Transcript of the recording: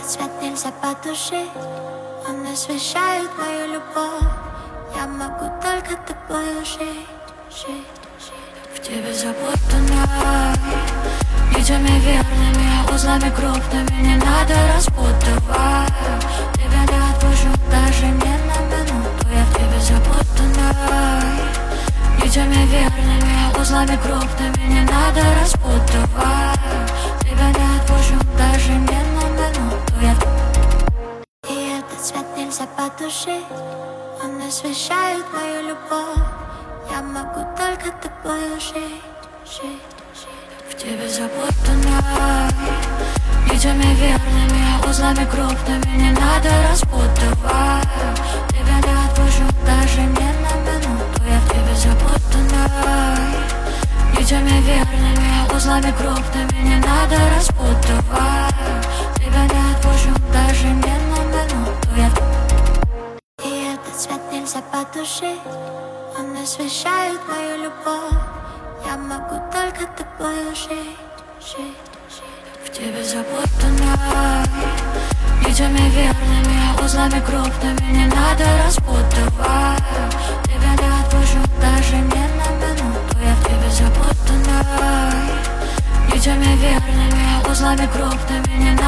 цвет нельзя потушить. Он освещает мою любовь. Я могу только тобою жить, жить, жить. В тебе запутано нитями верными, узлами крупными. Не надо распутывать. Тебя не отпущу даже не на минуту. Я в тебе запутана нитями верными, узлами крупными. Не надо распутывать. Тебя не отпущу даже не на минуту. И этот свет нельзя потушить. Он освещает мою любовь. Я могу только тобою жить, жить, жить. В тебе запутано нитями верными, узлами крупными. Не надо распутывать. Тебя не отпущу даже не на минуту. Я в тебе запутана нитями верными, узлами крупными. Не надо распутывать. Тебя не отпущу даже не на минуту. И этот свет нельзя потушить. Он освещает мою любовь. Я могу только тобою жить, жить, жить. В тебе запутано нитями верными, узлами крупными. Не надо распутывать. Тебя не отпущу даже не на минуту. Я в тебе запутана нитями верными, узлами крупными. Не надо